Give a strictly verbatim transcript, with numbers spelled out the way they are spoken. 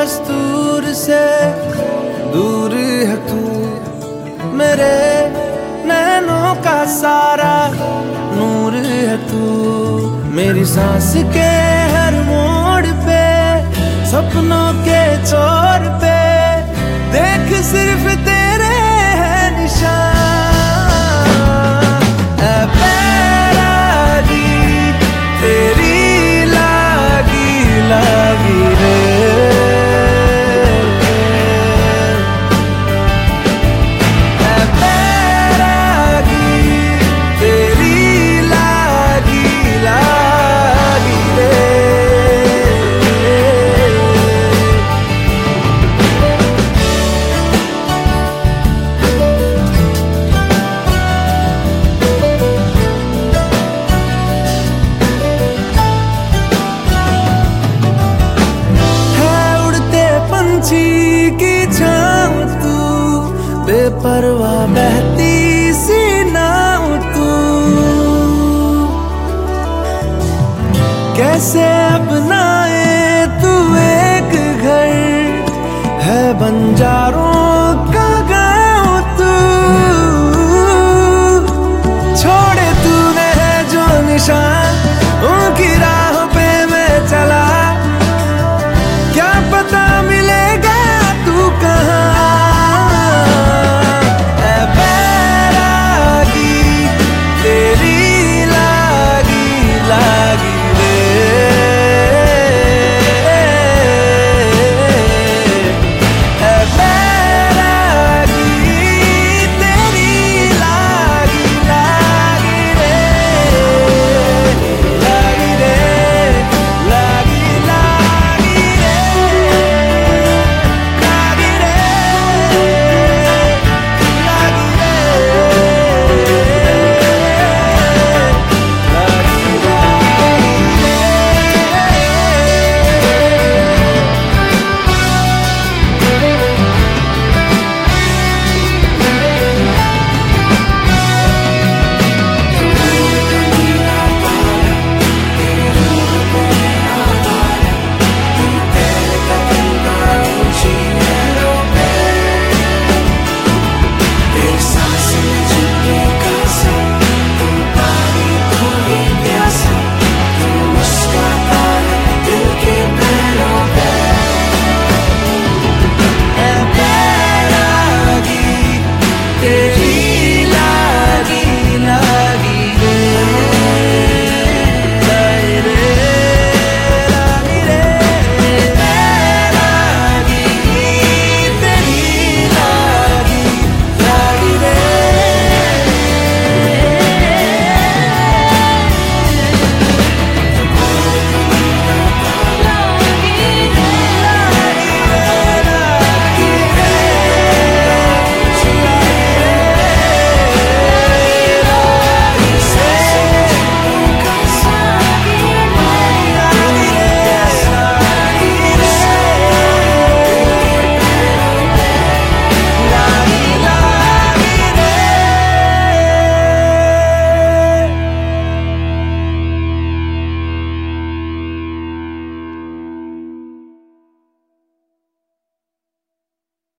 दस्तूर से दूर है तू, मेरे नैनों का सारा नूर है तू। मेरी सांस के हर मोड़ पे, सपनों के छोर पे देख सिर्फ तेरे है निशान। ऐ बैरागी तेरी लागी लागी रे, की छाँव तू, बेपरवाह बहती सी नाव तू। कैसे अपनाए तू एक घर है बंजारों